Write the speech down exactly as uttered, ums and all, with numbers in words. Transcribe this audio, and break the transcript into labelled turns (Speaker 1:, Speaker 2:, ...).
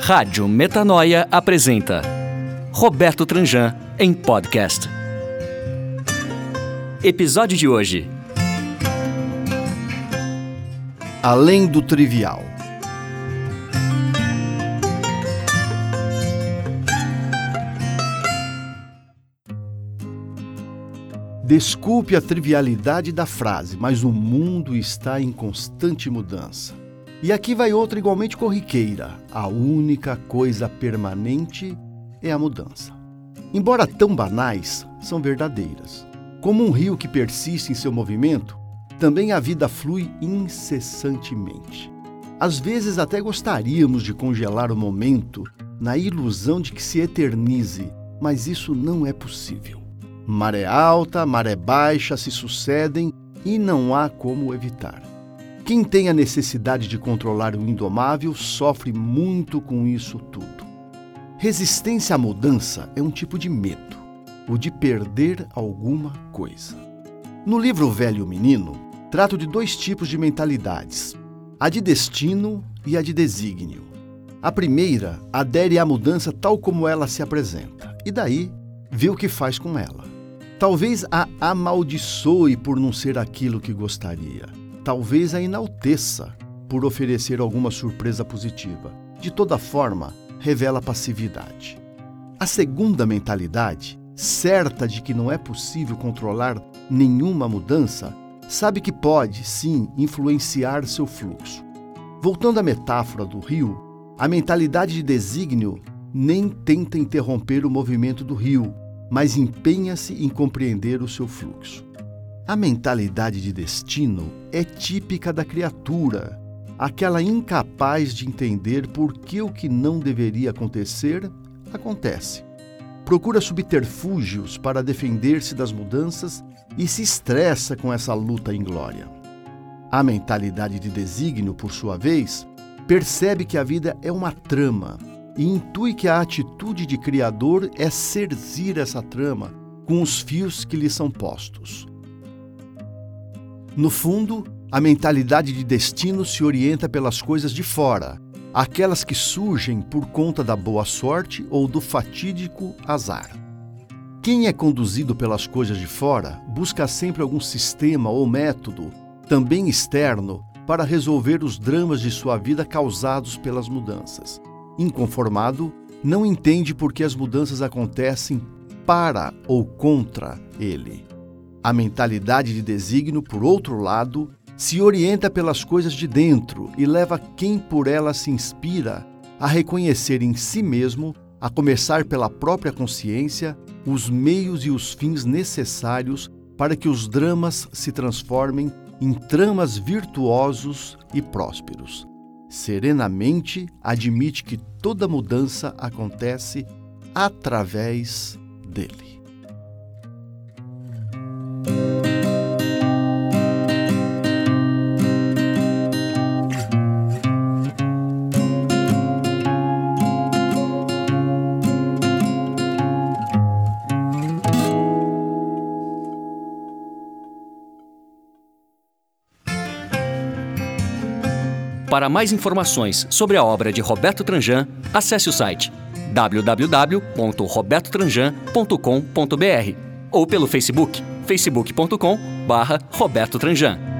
Speaker 1: Rádio Metanoia apresenta Roberto Tranjan em podcast. Episódio de hoje:
Speaker 2: Além do trivial. Desculpe a trivialidade da frase, mas o mundo está em constante mudança. E aqui vai outra igualmente corriqueira: a única coisa permanente é a mudança. Embora tão banais, são verdadeiras. Como um rio que persiste em seu movimento, também a vida flui incessantemente. Às vezes até gostaríamos de congelar o momento na ilusão de que se eternize, mas isso não é possível. Maré alta, maré baixa se sucedem e não há como evitar. Quem tem a necessidade de controlar o indomável sofre muito com isso tudo. Resistência à mudança é um tipo de medo, o de perder alguma coisa. No livro Velho e o Menino, trato de dois tipos de mentalidades, a de destino e a de desígnio. A primeira adere à mudança tal como ela se apresenta, e daí vê o que faz com ela. Talvez a amaldiçoe por não ser aquilo que gostaria. Talvez a enalteça por oferecer alguma surpresa positiva. De toda forma, revela passividade. A segunda mentalidade, certa de que não é possível controlar nenhuma mudança, sabe que pode, sim, influenciar seu fluxo. Voltando à metáfora do rio, a mentalidade de desígnio nem tenta interromper o movimento do rio, mas empenha-se em compreender o seu fluxo. A mentalidade de destino é típica da criatura, aquela incapaz de entender por que o que não deveria acontecer, acontece. Procura subterfúgios para defender-se das mudanças e se estressa com essa luta inglória. A mentalidade de desígnio, por sua vez, percebe que a vida é uma trama e intui que a atitude de criador é cerzir essa trama com os fios que lhe são postos. No fundo, a mentalidade de destino se orienta pelas coisas de fora, aquelas que surgem por conta da boa sorte ou do fatídico azar. Quem é conduzido pelas coisas de fora busca sempre algum sistema ou método, também externo, para resolver os dramas de sua vida causados pelas mudanças. Inconformado, não entende por que as mudanças acontecem para ou contra ele. A mentalidade de desígnio, por outro lado, se orienta pelas coisas de dentro e leva quem por ela se inspira a reconhecer em si mesmo, a começar pela própria consciência, os meios e os fins necessários para que os dramas se transformem em tramas virtuosos e prósperos. Serenamente admite que toda mudança acontece através dele.
Speaker 1: Para mais informações sobre a obra de Roberto Tranjan, acesse o site w w w ponto roberto tranjan ponto com ponto b r ou pelo Facebook, facebook ponto com barra Roberto Tranjan.